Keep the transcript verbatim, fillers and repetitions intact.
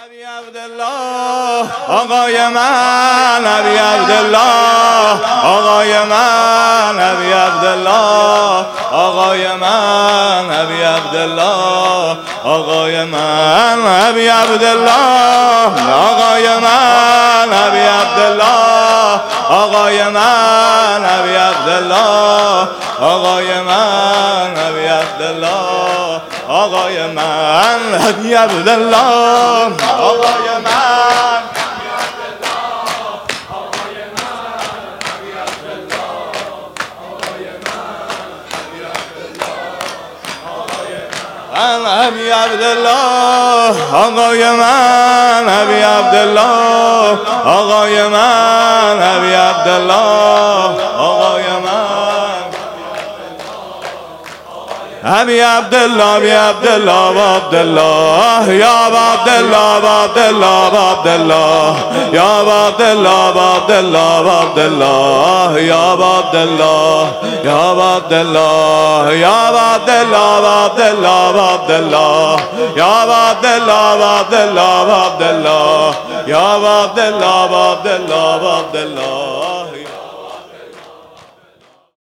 ابی عبدالله آقای من، ابی عبدالله آقای من، ابی عبدالله آقای من، ابی عبدالله آقای من، ابی عبدالله آقای من، ابی عبدالله آقای من، ابی عبدالله آقای من، ابی عبدالله آقای من، ابی عبدالله آقای من، ابی عبدالله آقای من، ابی عبدالله آقای من، ابی عبدالله آقای من، ابی عبدالله، ابی عبدالله عبدالله یا عبدالله عبدالله عبدالله یا عبدالله عبدالله عبدالله یا عبدالله یا عبدالله یا عبدالله عبدالله عبدالله یا عبدالله عبدالله عبدالله یا عبدالله عبدالله عبدالله